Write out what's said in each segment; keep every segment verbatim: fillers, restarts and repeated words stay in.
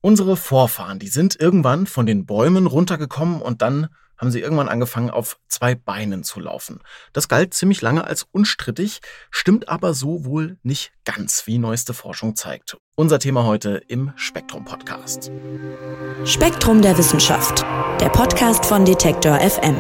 Unsere Vorfahren, die sind irgendwann von den Bäumen runtergekommen und dann haben sie irgendwann angefangen, auf zwei Beinen zu laufen. Das galt ziemlich lange als unstrittig, stimmt aber so wohl nicht ganz, wie neueste Forschung zeigt. Unser Thema heute im Spektrum-Podcast. Spektrum der Wissenschaft, der Podcast von Detektor F M.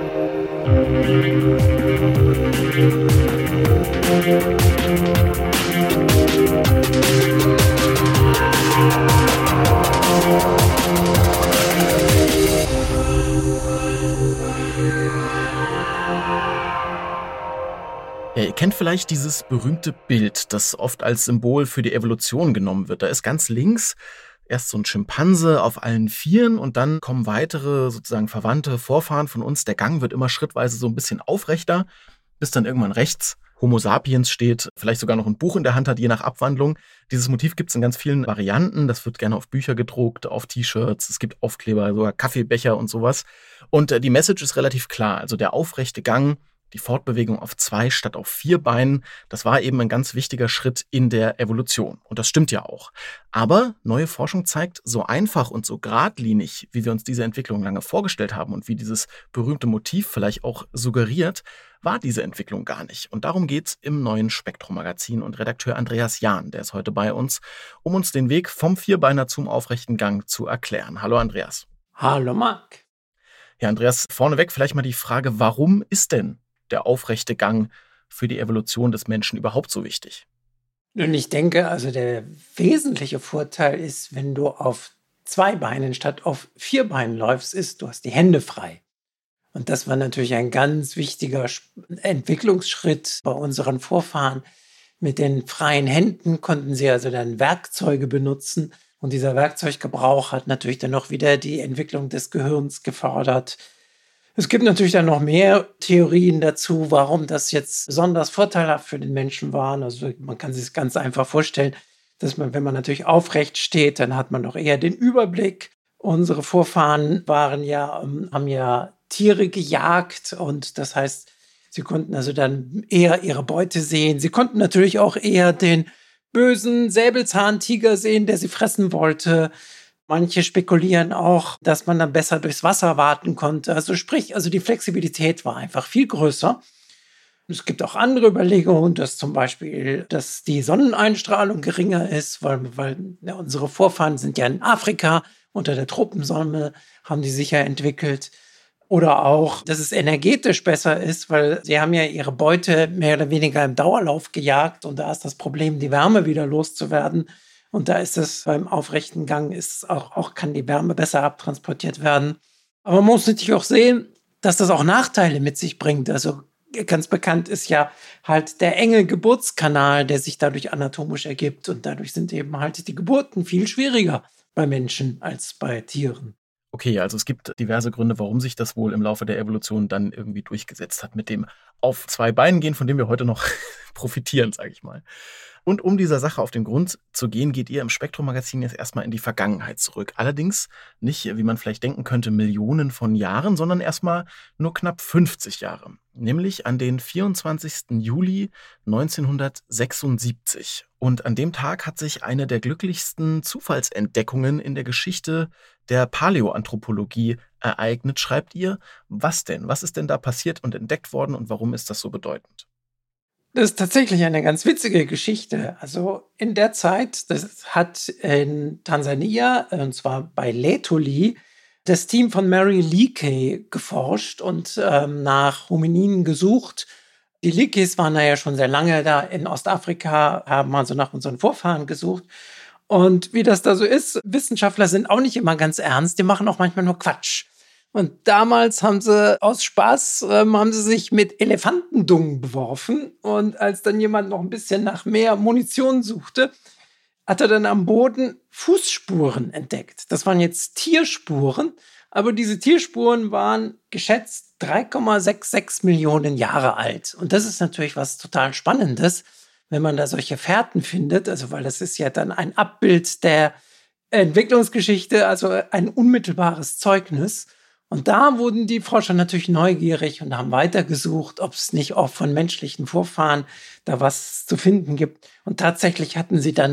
Ja, ihr kennt vielleicht dieses berühmte Bild, das oft als Symbol für die Evolution genommen wird. Da ist ganz links erst so ein Schimpanse auf allen Vieren und dann kommen weitere sozusagen verwandte Vorfahren von uns. Der Gang wird immer schrittweise so ein bisschen aufrechter, bis dann irgendwann rechts Homo sapiens steht, vielleicht sogar noch ein Buch in der Hand hat, je nach Abwandlung. Dieses Motiv gibt es in ganz vielen Varianten. Das wird gerne auf Bücher gedruckt, auf T-Shirts, es gibt Aufkleber, sogar Kaffeebecher und sowas. Und äh, die Message ist relativ klar. Also der aufrechte Gang, die Fortbewegung auf zwei statt auf vier Beinen, das war eben ein ganz wichtiger Schritt in der Evolution. Und das stimmt ja auch. Aber neue Forschung zeigt, so einfach und so geradlinig, wie wir uns diese Entwicklung lange vorgestellt haben und wie dieses berühmte Motiv vielleicht auch suggeriert, war diese Entwicklung gar nicht. Und darum geht's im neuen Spektrum-Magazin. Und Redakteur Andreas Jahn, der ist heute bei uns, um uns den Weg vom Vierbeiner zum aufrechten Gang zu erklären. Hallo Andreas. Hallo Marc. Ja, Andreas, vorneweg vielleicht mal die Frage, warum ist denn der aufrechte Gang für die Evolution des Menschen überhaupt so wichtig? Und ich denke, also der wesentliche Vorteil ist, wenn du auf zwei Beinen statt auf vier Beinen läufst, ist, du hast die Hände frei. Und das war natürlich ein ganz wichtiger Entwicklungsschritt bei unseren Vorfahren. Mit den freien Händen konnten sie also dann Werkzeuge benutzen. Und dieser Werkzeuggebrauch hat natürlich dann noch wieder die Entwicklung des Gehirns gefördert. Es gibt natürlich dann noch mehr Theorien dazu, warum das jetzt besonders vorteilhaft für den Menschen war. Also man kann sich das ganz einfach vorstellen, dass man, wenn man natürlich aufrecht steht, dann hat man noch eher den Überblick. Unsere Vorfahren waren ja, haben ja Tiere gejagt und das heißt, sie konnten also dann eher ihre Beute sehen. Sie konnten natürlich auch eher den bösen Säbelzahntiger sehen, der sie fressen wollte. Manche spekulieren auch, dass man dann besser durchs Wasser warten konnte. Also sprich, also die Flexibilität war einfach viel größer. Es gibt auch andere Überlegungen, dass zum Beispiel, dass die Sonneneinstrahlung geringer ist, weil, weil ja, unsere Vorfahren sind ja in Afrika, unter der Tropensonne haben die sich ja entwickelt. Oder auch, dass es energetisch besser ist, weil sie haben ja ihre Beute mehr oder weniger im Dauerlauf gejagt und da ist das Problem, die Wärme wieder loszuwerden. Und da ist es beim aufrechten Gang, ist es auch, auch kann die Wärme besser abtransportiert werden. Aber man muss natürlich auch sehen, dass das auch Nachteile mit sich bringt. Also ganz bekannt ist ja halt der enge Geburtskanal, der sich dadurch anatomisch ergibt. Und dadurch sind eben halt die Geburten viel schwieriger bei Menschen als bei Tieren. Okay, also es gibt diverse Gründe, warum sich das wohl im Laufe der Evolution dann irgendwie durchgesetzt hat mit dem auf zwei Beinen gehen, von dem wir heute noch profitieren, sage ich mal. Und um dieser Sache auf den Grund zu gehen, geht ihr im Spektrum-Magazin jetzt erstmal in die Vergangenheit zurück. Allerdings nicht, wie man vielleicht denken könnte, Millionen von Jahren, sondern erstmal nur knapp fünfzig Jahre. Nämlich an den vierundzwanzigsten Juli neunzehnhundertsechsundsiebzig. Und an dem Tag hat sich eine der glücklichsten Zufallsentdeckungen in der Geschichte der Paläoanthropologie ereignet, schreibt ihr. Was denn? Was ist denn da passiert und entdeckt worden und warum ist das so bedeutend? Das ist tatsächlich eine ganz witzige Geschichte. Also in der Zeit, das hat in Tansania, und zwar bei Lethuli, das Team von Mary Leakey geforscht und ähm, nach Homininen gesucht. Die Leakeys waren ja schon sehr lange da in Ostafrika, haben also nach unseren Vorfahren gesucht. Und wie das da so ist, Wissenschaftler sind auch nicht immer ganz ernst, die machen auch manchmal nur Quatsch. Und damals haben sie aus Spaß, ähm, haben sie sich mit Elefantendungen beworfen. Und als dann jemand noch ein bisschen nach mehr Munition suchte, hat er dann am Boden Fußspuren entdeckt. Das waren jetzt Tierspuren, aber diese Tierspuren waren geschätzt drei Komma sechsundsiebzig Millionen Jahre alt. Und das ist natürlich was total Spannendes, wenn man da solche Fährten findet, also weil das ist ja dann ein Abbild der Entwicklungsgeschichte, also ein unmittelbares Zeugnis. Und da wurden die Forscher natürlich neugierig und haben weitergesucht, ob es nicht auch von menschlichen Vorfahren da was zu finden gibt. Und tatsächlich hatten sie dann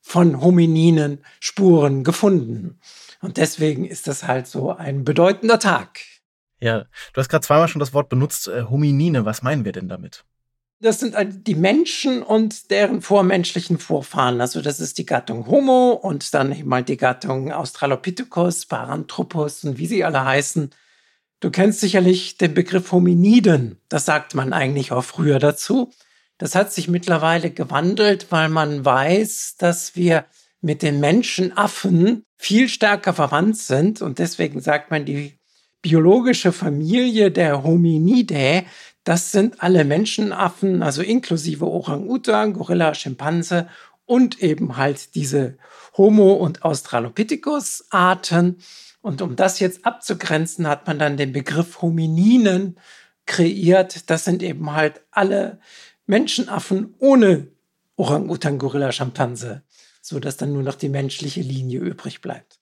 von homininen Spuren gefunden. Und deswegen ist das halt so ein bedeutender Tag. Ja, du hast gerade zweimal schon das Wort benutzt, äh, Hominine. Was meinen wir denn damit? Das sind die Menschen und deren vormenschlichen Vorfahren. Also das ist die Gattung Homo und dann eben mal die Gattung Australopithecus, Paranthropus und wie sie alle heißen. Du kennst sicherlich den Begriff Hominiden. Das sagt man eigentlich auch früher dazu. Das hat sich mittlerweile gewandelt, weil man weiß, dass wir mit den Menschenaffen viel stärker verwandt sind. Und deswegen sagt man, die biologische Familie der Hominidae, das sind alle Menschenaffen, also inklusive Orang-Utan, Gorilla, Schimpanse und eben halt diese Homo- und Australopithecus-Arten. Und um das jetzt abzugrenzen, hat man dann den Begriff Homininen kreiert. Das sind eben halt alle Menschenaffen ohne Orang-Utan, Gorilla, Schimpanse, sodass dann nur noch die menschliche Linie übrig bleibt.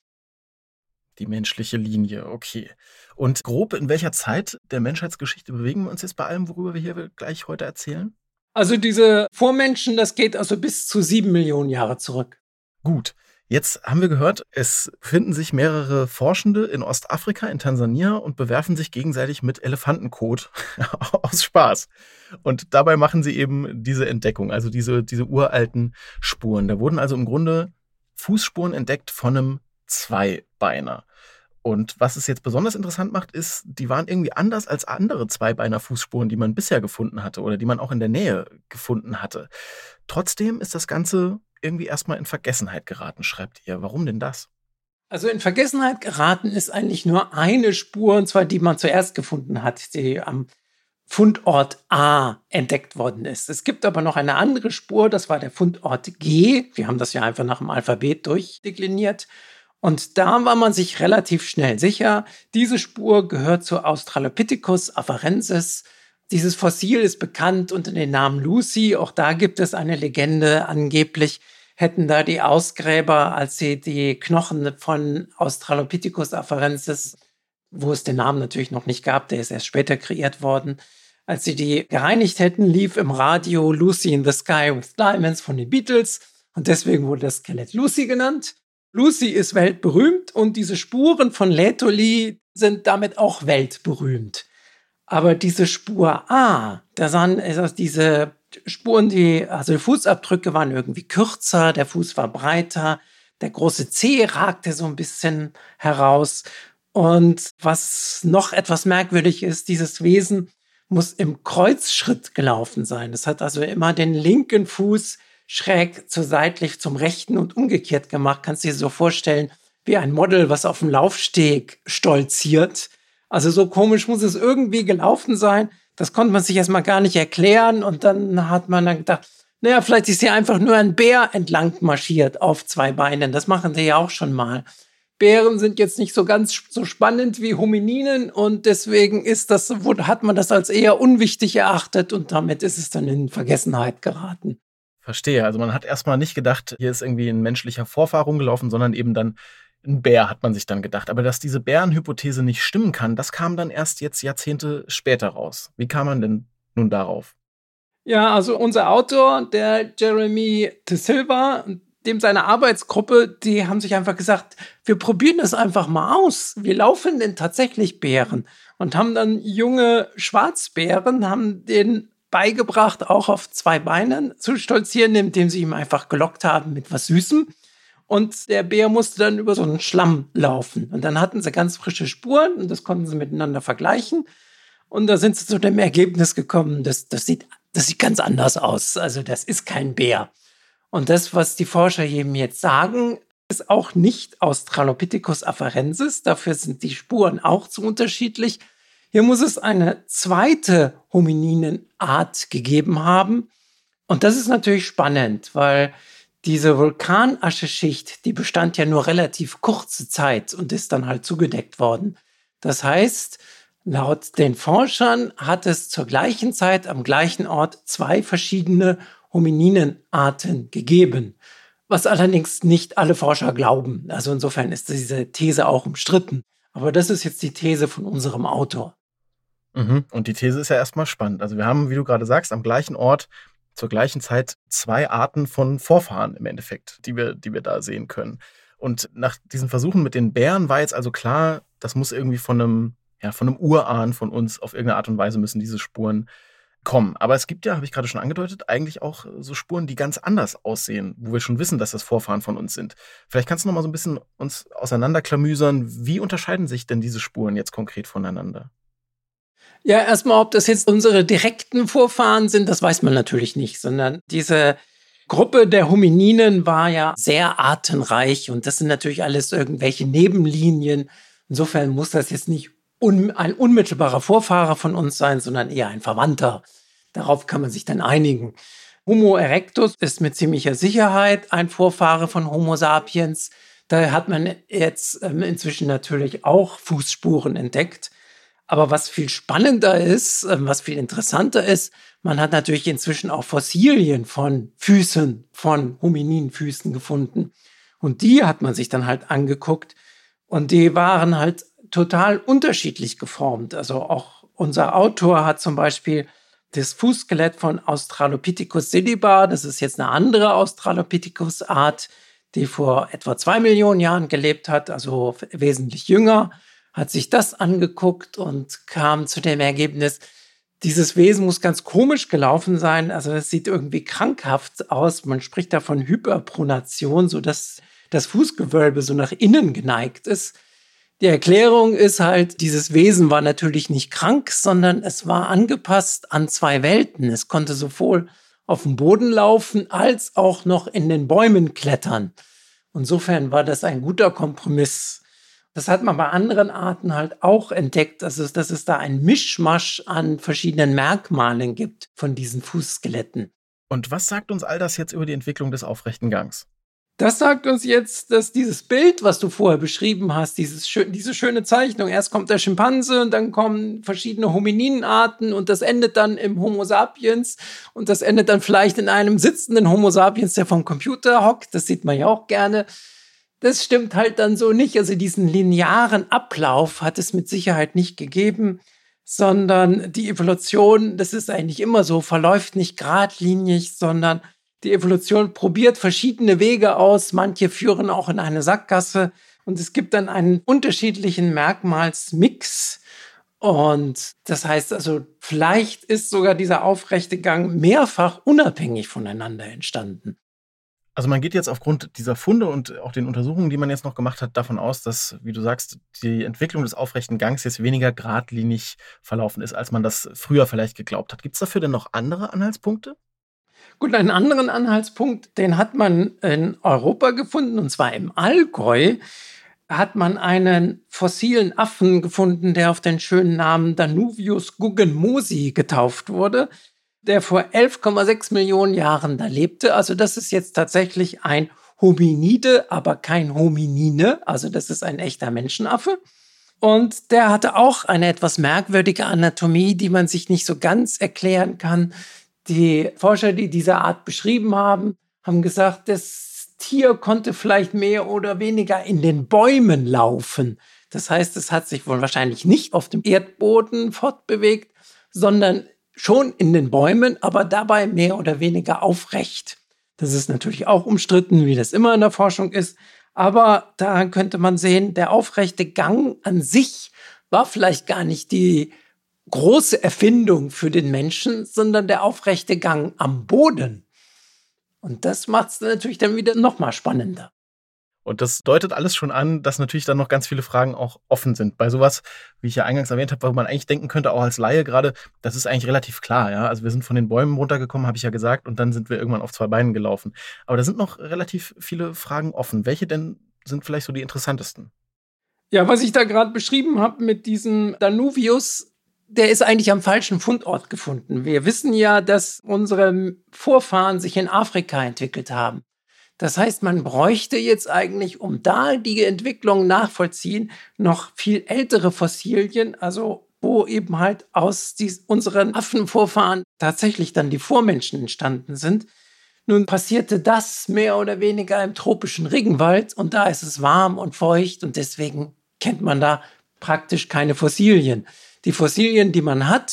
Die menschliche Linie, okay. Und grob in welcher Zeit der Menschheitsgeschichte bewegen wir uns jetzt bei allem, worüber wir hier gleich heute erzählen? Also diese Vormenschen, das geht also bis zu sieben Millionen Jahre zurück. Gut, jetzt haben wir gehört, es finden sich mehrere Forschende in Ostafrika, in Tansania und bewerfen sich gegenseitig mit Elefantenkot aus Spaß. Und dabei machen sie eben diese Entdeckung, also diese, diese uralten Spuren. Da wurden also im Grunde Fußspuren entdeckt von einem Zweibeiner. Und was es jetzt besonders interessant macht, ist, die waren irgendwie anders als andere Zweibeiner-Fußspuren, die man bisher gefunden hatte oder die man auch in der Nähe gefunden hatte. Trotzdem ist das Ganze irgendwie erstmal in Vergessenheit geraten, schreibt ihr. Warum denn das? Also in Vergessenheit geraten ist eigentlich nur eine Spur, und zwar die man zuerst gefunden hat, die am Fundort A entdeckt worden ist. Es gibt aber noch eine andere Spur, das war der Fundort G. Wir haben das ja einfach nach dem Alphabet durchdekliniert. Und da war man sich relativ schnell sicher, diese Spur gehört zu Australopithecus afarensis. Dieses Fossil ist bekannt unter dem Namen Lucy. Auch da gibt es eine Legende. Angeblich hätten da die Ausgräber, als sie die Knochen von Australopithecus afarensis, wo es den Namen natürlich noch nicht gab, der ist erst später kreiert worden, als sie die gereinigt hätten, lief im Radio Lucy in the Sky with Diamonds von den Beatles. Und deswegen wurde das Skelett Lucy genannt. Lucy ist weltberühmt und diese Spuren von Laetoli sind damit auch weltberühmt. Aber diese Spur A, da sahen also diese Spuren, die, also die Fußabdrücke waren irgendwie kürzer, der Fuß war breiter, der große Zeh ragte so ein bisschen heraus. Und was noch etwas merkwürdig ist, dieses Wesen muss im Kreuzschritt gelaufen sein. Es hat also immer den linken Fuß schräg zur seitlich zum rechten und umgekehrt gemacht. Kannst du dir so vorstellen, wie ein Model, was auf dem Laufsteg stolziert. Also so komisch muss es irgendwie gelaufen sein. Das konnte man sich erstmal gar nicht erklären. Und dann hat man dann gedacht, naja, vielleicht ist hier einfach nur ein Bär entlang marschiert auf zwei Beinen. Das machen sie ja auch schon mal. Bären sind jetzt nicht so ganz so spannend wie Homininen und deswegen ist das, hat man das als eher unwichtig erachtet und damit ist es dann in Vergessenheit geraten. Verstehe. Also man hat erstmal nicht gedacht, hier ist irgendwie ein menschlicher Vorfahr rumgelaufen, sondern eben dann ein Bär, hat man sich dann gedacht. Aber dass diese Bärenhypothese nicht stimmen kann, das kam dann erst jetzt Jahrzehnte später raus. Wie kam man denn nun darauf? Ja, also unser Autor, der Jeremy de Silva, dem seine Arbeitsgruppe, die haben sich einfach gesagt, wir probieren das einfach mal aus. Wir laufen denn tatsächlich Bären und haben dann junge Schwarzbären, haben den beigebracht, auch auf zwei Beinen zu stolzieren, indem sie ihm einfach gelockt haben mit was Süßem. Und der Bär musste dann über so einen Schlamm laufen. Und dann hatten sie ganz frische Spuren und das konnten sie miteinander vergleichen. Und da sind sie zu dem Ergebnis gekommen, das, das, sieht, das sieht ganz anders aus. Also das ist kein Bär. Und das, was die Forscher eben jetzt sagen, ist auch nicht Australopithecus afarensis. Dafür sind die Spuren auch zu unterschiedlich. Hier muss es eine zweite Homininenart gegeben haben. Und das ist natürlich spannend, weil diese Vulkanascheschicht, die bestand ja nur relativ kurze Zeit und ist dann halt zugedeckt worden. Das heißt, laut den Forschern hat es zur gleichen Zeit am gleichen Ort zwei verschiedene Homininenarten gegeben, was allerdings nicht alle Forscher glauben. Also insofern ist diese These auch umstritten. Aber das ist jetzt die These von unserem Autor. Mhm. Und die These ist ja erstmal spannend. Also wir haben, wie du gerade sagst, am gleichen Ort zur gleichen Zeit zwei Arten von Vorfahren im Endeffekt, die wir, die wir da sehen können. Und nach diesen Versuchen mit den Bären war jetzt also klar, das muss irgendwie von einem, ja, von einem Urahn von uns auf irgendeine Art und Weise müssen diese Spuren kommen. Aber es gibt ja, habe ich gerade schon angedeutet, eigentlich auch so Spuren, die ganz anders aussehen, wo wir schon wissen, dass das Vorfahren von uns sind. Vielleicht kannst du noch mal so ein bisschen uns auseinanderklamüsern, wie unterscheiden sich denn diese Spuren jetzt konkret voneinander? Ja, erstmal, ob das jetzt unsere direkten Vorfahren sind, das weiß man natürlich nicht, sondern diese Gruppe der Homininen war ja sehr artenreich und das sind natürlich alles irgendwelche Nebenlinien. Insofern muss das jetzt nicht un- ein unmittelbarer Vorfahre von uns sein, sondern eher ein Verwandter. Darauf kann man sich dann einigen. Homo erectus ist mit ziemlicher Sicherheit ein Vorfahre von Homo sapiens. Da hat man jetzt ähm, inzwischen natürlich auch Fußspuren entdeckt. Aber was viel spannender ist, ähm, was viel interessanter ist, man hat natürlich inzwischen auch Fossilien von Füßen, von Homininenfüßen gefunden. Und die hat man sich dann halt angeguckt. Und die waren halt total unterschiedlich geformt. Also auch unser Autor hat zum Beispiel das Fußskelett von Australopithecus sediba. Das ist jetzt eine andere Australopithecus-Art, die vor etwa zwei Millionen Jahren gelebt hat, also wesentlich jünger. Hat sich das angeguckt und kam zu dem Ergebnis, dieses Wesen muss ganz komisch gelaufen sein. Also es sieht irgendwie krankhaft aus. Man spricht da von Hyperpronation, sodass das Fußgewölbe so nach innen geneigt ist. Die Erklärung ist halt, dieses Wesen war natürlich nicht krank, sondern es war angepasst an zwei Welten. Es konnte sowohl auf dem Boden laufen, als auch noch in den Bäumen klettern. Insofern war das ein guter Kompromiss. Das hat man bei anderen Arten halt auch entdeckt, also dass es da ein Mischmasch an verschiedenen Merkmalen gibt von diesen Fußskeletten. Und was sagt uns all das jetzt über die Entwicklung des aufrechten Gangs? Das sagt uns jetzt, dass dieses Bild, was du vorher beschrieben hast, dieses, diese schöne Zeichnung, erst kommt der Schimpanse und dann kommen verschiedene Homininenarten und das endet dann im Homo sapiens und das endet dann vielleicht in einem sitzenden Homo sapiens, der vom Computer hockt, das sieht man ja auch gerne. Das stimmt halt dann so nicht. Also diesen linearen Ablauf hat es mit Sicherheit nicht gegeben, sondern die Evolution, das ist eigentlich immer so, verläuft nicht geradlinig, sondern die Evolution probiert verschiedene Wege aus. Manche führen auch in eine Sackgasse und es gibt dann einen unterschiedlichen Merkmalsmix. Und das heißt also, vielleicht ist sogar dieser aufrechte Gang mehrfach unabhängig voneinander entstanden. Also man geht jetzt aufgrund dieser Funde und auch den Untersuchungen, die man jetzt noch gemacht hat, davon aus, dass, wie du sagst, die Entwicklung des aufrechten Gangs jetzt weniger geradlinig verlaufen ist, als man das früher vielleicht geglaubt hat. Gibt es dafür denn noch andere Anhaltspunkte? Gut, einen anderen Anhaltspunkt, den hat man in Europa gefunden, und zwar im Allgäu, hat man einen fossilen Affen gefunden, der auf den schönen Namen Danuvius guggenmosi getauft wurde, der vor elf Komma sechs Millionen Jahren da lebte. Also das ist jetzt tatsächlich ein Hominide, aber kein Hominine. Also das ist ein echter Menschenaffe. Und der hatte auch eine etwas merkwürdige Anatomie, die man sich nicht so ganz erklären kann. Die Forscher, die diese Art beschrieben haben, haben gesagt, das Tier konnte vielleicht mehr oder weniger in den Bäumen laufen. Das heißt, es hat sich wohl wahrscheinlich nicht auf dem Erdboden fortbewegt, sondern schon in den Bäumen, aber dabei mehr oder weniger aufrecht. Das ist natürlich auch umstritten, wie das immer in der Forschung ist. Aber daran könnte man sehen, der aufrechte Gang an sich war vielleicht gar nicht die große Erfindung für den Menschen, sondern der aufrechte Gang am Boden. Und das macht es natürlich dann wieder noch mal spannender. Und das deutet alles schon an, dass natürlich dann noch ganz viele Fragen auch offen sind. Bei sowas, wie ich ja eingangs erwähnt habe, wo man eigentlich denken könnte, auch als Laie gerade, das ist eigentlich relativ klar. Ja? Also wir sind von den Bäumen runtergekommen, habe ich ja gesagt, und dann sind wir irgendwann auf zwei Beinen gelaufen. Aber da sind noch relativ viele Fragen offen. Welche denn sind vielleicht so die interessantesten? Ja, was ich da gerade beschrieben habe mit diesem Danuvius, der ist eigentlich am falschen Fundort gefunden. Wir wissen ja, dass unsere Vorfahren sich in Afrika entwickelt haben. Das heißt, man bräuchte jetzt eigentlich, um da die Entwicklung nachvollziehen, noch viel ältere Fossilien, also wo eben halt aus dies, unseren Affenvorfahren tatsächlich dann die Vormenschen entstanden sind. Nun passierte das mehr oder weniger im tropischen Regenwald und da ist es warm und feucht und deswegen kennt man da praktisch keine Fossilien. Die Fossilien, die man hat,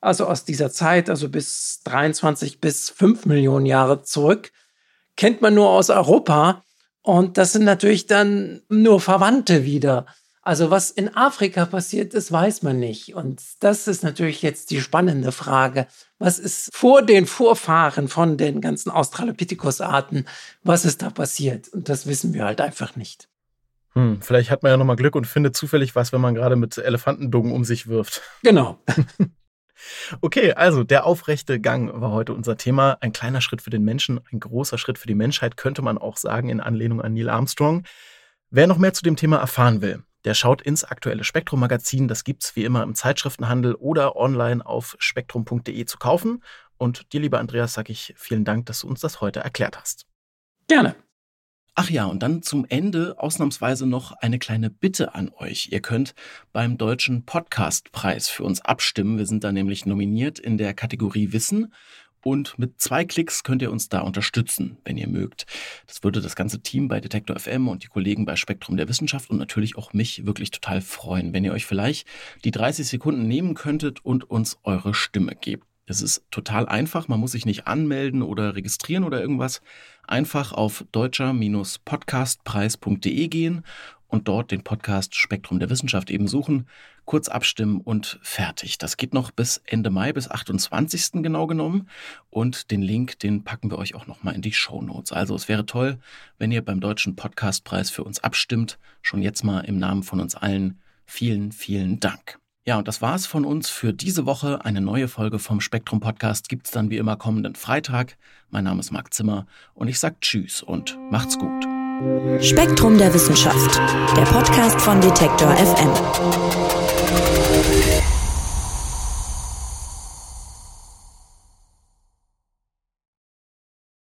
also aus dieser Zeit, also bis dreiundzwanzig bis fünf Millionen Jahre zurück, kennt man nur aus Europa. Und das sind natürlich dann nur Verwandte wieder. Also was in Afrika passiert ist, weiß man nicht. Und das ist natürlich jetzt die spannende Frage. Was ist vor den Vorfahren von den ganzen Australopithecus-Arten, was ist da passiert? Und das wissen wir halt einfach nicht. Hm, vielleicht hat man ja nochmal Glück und findet zufällig was, wenn man gerade mit Elefantendungen um sich wirft. Genau. Okay, also der aufrechte Gang war heute unser Thema. Ein kleiner Schritt für den Menschen, ein großer Schritt für die Menschheit, könnte man auch sagen, in Anlehnung an Neil Armstrong. Wer noch mehr zu dem Thema erfahren will, der schaut ins aktuelle Spektrum-Magazin. Das gibt's wie immer im Zeitschriftenhandel oder online auf spektrum punkt de zu kaufen. Und dir, lieber Andreas, sage ich vielen Dank, dass du uns das heute erklärt hast. Gerne. Ach ja, und dann zum Ende ausnahmsweise noch eine kleine Bitte an euch. Ihr könnt beim Deutschen Podcastpreis für uns abstimmen. Wir sind da nämlich nominiert in der Kategorie Wissen. Und mit zwei Klicks könnt ihr uns da unterstützen, wenn ihr mögt. Das würde das ganze Team bei Detektor F M und die Kollegen bei Spektrum der Wissenschaft und natürlich auch mich wirklich total freuen, wenn ihr euch vielleicht die dreißig Sekunden nehmen könntet und uns eure Stimme gebt. Es ist total einfach, man muss sich nicht anmelden oder registrieren oder irgendwas. Einfach auf deutscher podcastpreis punkt de gehen und dort den Podcast Spektrum der Wissenschaft eben suchen, kurz abstimmen und fertig. Das geht noch bis Ende Mai, bis achtundzwanzigsten genau genommen. Und den Link, den packen wir euch auch nochmal in die Shownotes. Also es wäre toll, wenn ihr beim Deutschen Podcastpreis für uns abstimmt. Schon jetzt mal im Namen von uns allen vielen, vielen Dank. Ja, und das war's von uns für diese Woche. Eine neue Folge vom Spektrum Podcast gibt's dann wie immer kommenden Freitag. Mein Name ist Marc Zimmer und ich sag Tschüss und macht's gut. Spektrum der Wissenschaft, der Podcast von Detektor F M.